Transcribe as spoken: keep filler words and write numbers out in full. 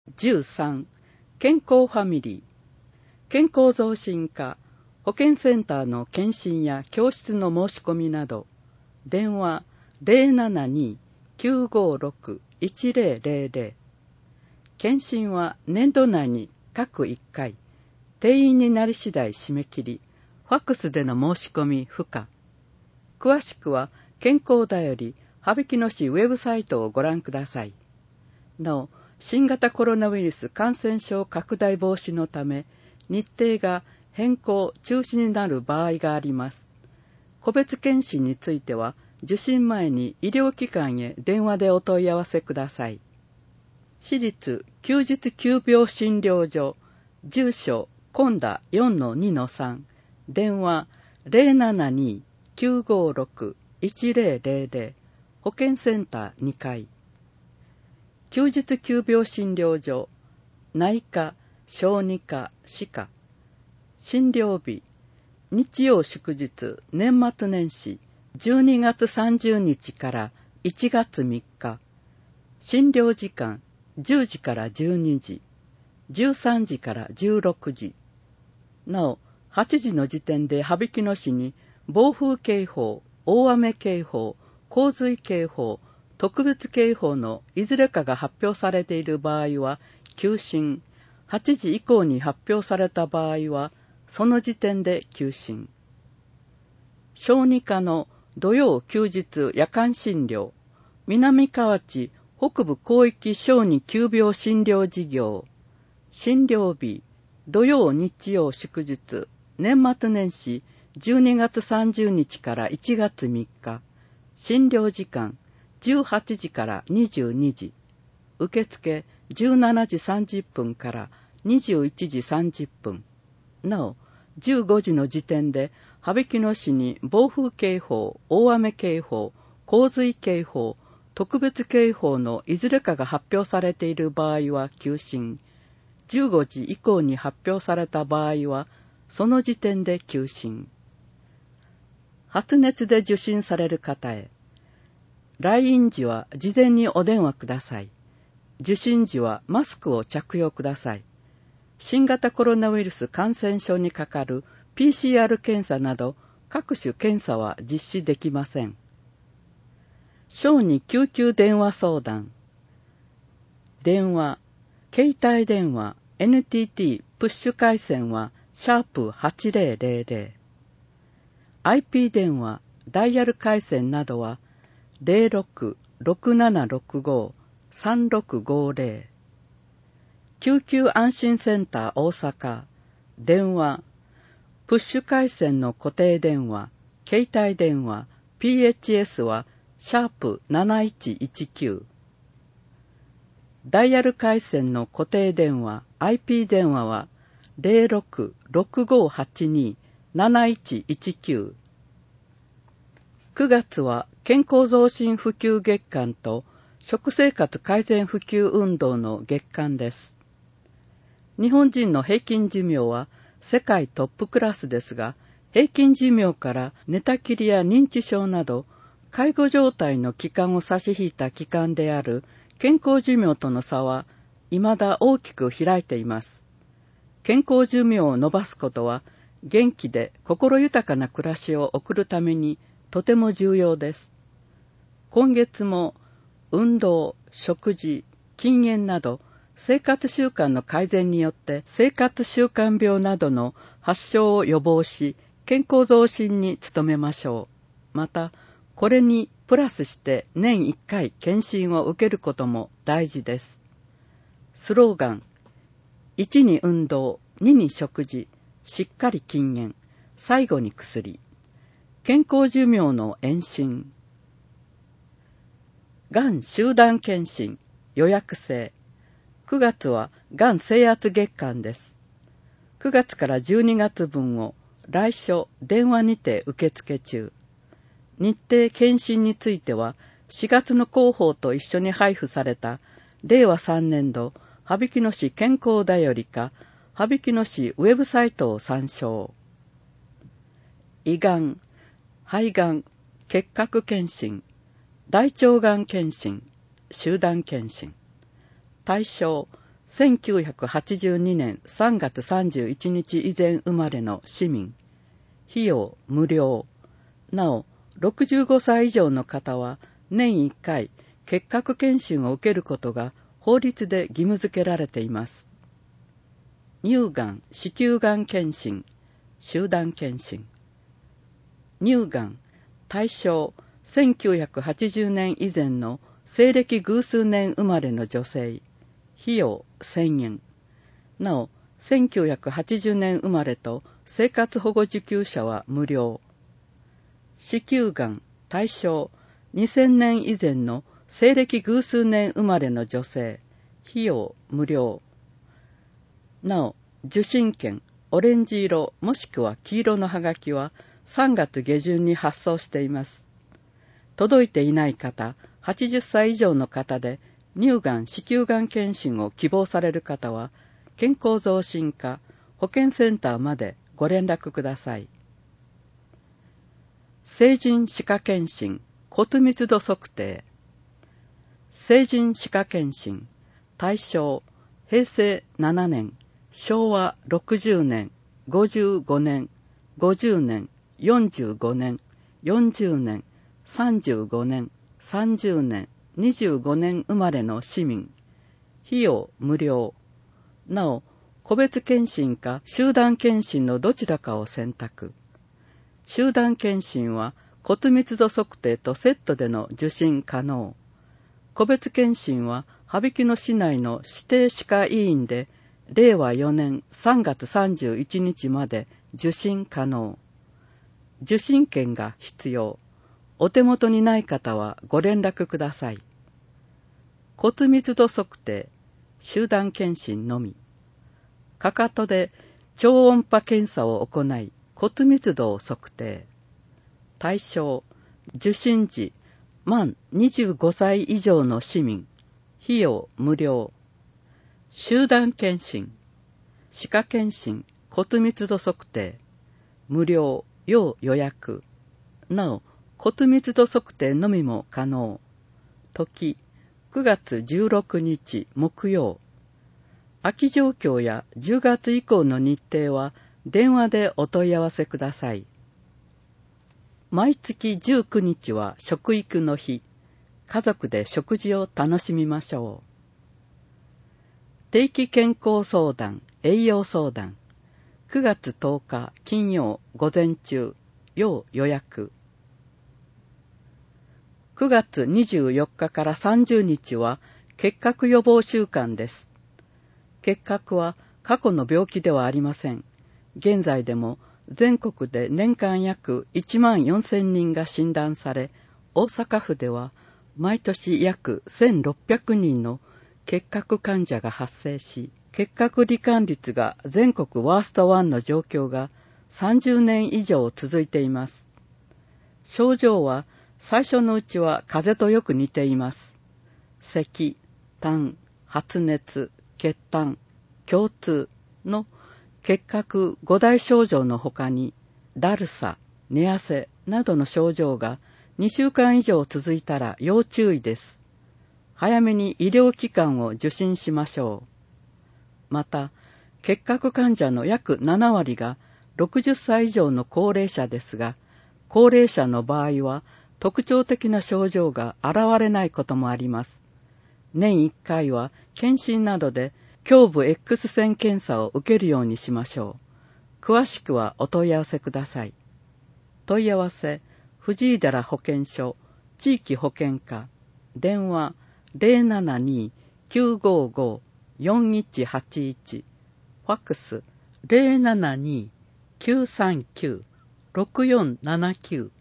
じゅうさん、健康ファミリー。健康増進課、保健センターの検診や教室の申し込みなど、電話 ゼロななに きゅうごろく いちゼロゼロゼロ。検診は年度内に各いっかい、定員になり次第締め切り、ファックスでの申し込み不可。詳しくは健康だより羽曳野市ウェブサイトをご覧ください。なお、新型コロナウイルス感染症拡大防止のため、日程が変更・中止になる場合があります。個別検診については、受診前に医療機関へ電話でお問い合わせください。私立休日急病診療所、住所、コンダ よんのにのさん、電話 ゼロななに きゅうごろく いちゼロゼロゼロ、保健センターにかい。休日急病診療所、内科、小児科、歯科。診療日、日曜祝日、年末年始、じゅうにがつさんじゅうにちからいちがつみっか。診療時間、じゅうじからじゅうにじ、じゅうさんじからじゅうろくじ。なお、はちじの時点で羽曳野市に暴風警報、大雨警報、洪水警報、特別警報のいずれかが発表されている場合は休診、はちじ以降に発表された場合はその時点で休診。小児科の土曜休日夜間診療、南河内北部広域小児急病診療事業、診療日、土曜日曜祝日、年末年始じゅうにがつさんじゅうにちからいちがつみっか、診療時間じゅうはちじからにじゅうにじ、受付じゅうしちじさんじゅっぷんからにじゅういちじさんじゅっぷん。なお、じゅうごじの時点で羽曳野市に暴風警報、大雨警報、洪水警報、特別警報のいずれかが発表されている場合は休診、じゅうごじ以降に発表された場合はその時点で休診。発熱で受診される方へ、来院時は事前にお電話ください。受診時はマスクを着用ください。新型コロナウイルス感染症にかかる ピーシーアール 検査など各種検査は実施できません。小児救急電話相談。電話、携帯電話、エヌティーティー プッシュ回線はシャープはちゼロゼロゼロ。アイピー 電話、ダイヤル回線などはゼロろく ろくななろくご さんろくごゼロ。救急安心センター大阪、電話、プッシュ回線の固定電話、携帯電話、ピーエイチエス はシャープなないちいちきゅう。ダイヤル回線の固定電話、アイピー 電話はゼロろく ろくごはちに なないちいちきゅう。くがつは健康増進普及月間と食生活改善普及運動の月間です。日本人の平均寿命は世界トップクラスですが、平均寿命から寝たきりや認知症など介護状態の期間を差し引いた期間である健康寿命との差は未だ大きく開いています。健康寿命を伸ばすことは元気で心豊かな暮らしを送るためにとても重要です。今月も運動、食事、禁煙など生活習慣の改善によって生活習慣病などの発症を予防し、健康増進に努めましょう。また、これにプラスして年いっかい検診を受けることも大事です。スローガン、いちに運動、にに食事、しっかり禁煙、最後に薬。健康寿命の延伸。がん集団検診、予約制。くがつはがん征圧月間です。くがつからじゅうにがつ分を来所電話にて受付中。日程検診についてはしがつの広報と一緒に配布されたれいわさんねんど羽曳野市健康だよりか羽曳野市ウェブサイトを参照。胃がん、肺がん、結核検診、大腸がん検診、集団検診。対象、 せんきゅうひゃくはちじゅうにねんさんがつさんじゅういちにち以前生まれの市民、費用無料。なお、ろくじゅうごさい以上の方は年いっかい結核検診を受けることが法律で義務付けられています。乳がん、子宮がん検診、集団検診。乳がん、対象、せんきゅうひゃくはちじゅうねん以前の西暦偶数年生まれの女性、費用せんえん。なお、せんきゅうひゃくはちじゅうねん生まれと生活保護受給者は無料。子宮がん、対象、にせんねん以前の西暦偶数年生まれの女性、費用無料。なお、受信券、オレンジ色もしくは黄色のハガキはさんがつげじゅんに発送しています。届いていない方、はちじゅっさい以上の方で乳がん、子宮がん検診を希望される方は、健康増進課保健センターまでご連絡ください。成人歯科検診、骨密度測定。成人歯科検診、対象、へいせいななねん、しょうわろくじゅうねん、ごじゅうごねん、ごじゅうねん、よんじゅうごねん、よんじゅうねん、さんじゅうごねん、さんじゅうねん、にじゅうごねん生まれの市民、費用無料。なお、個別検診か集団検診のどちらかを選択。集団検診は骨密度測定とセットでの受診可能。個別検診は羽曳野市内の指定歯科医院でれいわよねんさんがつさんじゅういちにちまで受診可能。受診券が必要。お手元にない方はご連絡ください。骨密度測定、集団検診のみ。かかとで超音波検査を行い、骨密度を測定。対象、受診時、満にじゅうごさい以上の市民、費用無料。集団検診、歯科検診、骨密度測定、無料、要予約。なお、骨密度測定のみも可能。時、くがつじゅうろくにち木曜。空き状況やじゅうがつ以降の日程は電話でお問い合わせください。毎月じゅうくにちは食育の日。家族で食事を楽しみましょう。定期健康相談、栄養相談。くがつとおか金曜午前中、要予約。くがつにじゅうよっかからさんじゅうにちは結核予防週間です。結核は過去の病気ではありません。現在でも全国で年間約いちまんよんせんにんが診断され、大阪府では毎年約せんろっぴゃくにんの結核患者が発生し、結核罹患率が全国ワーストワンの状況がさんじゅうねん以上続いています。症状は最初のうちは風邪とよく似ています。咳、痰、発熱、血痰、胸痛の結核ご大症状のほかに、だるさ、寝汗などの症状がにしゅうかん以上続いたら要注意です。早めに医療機関を受診しましょう。また、結核患者の約ななわりがろくじゅっさい以上の高齢者ですが、高齢者の場合は特徴的な症状が現れないこともあります。年いっかいは検診などで胸部 X 線検査を受けるようにしましょう。詳しくはお問い合わせください。問い合わせ、藤井寺保健所、地域保健課、電話 ゼロななに きゅうごご よんいちはちいち、ファックス ゼロななに きゅうさんきゅう ろくよんななきゅう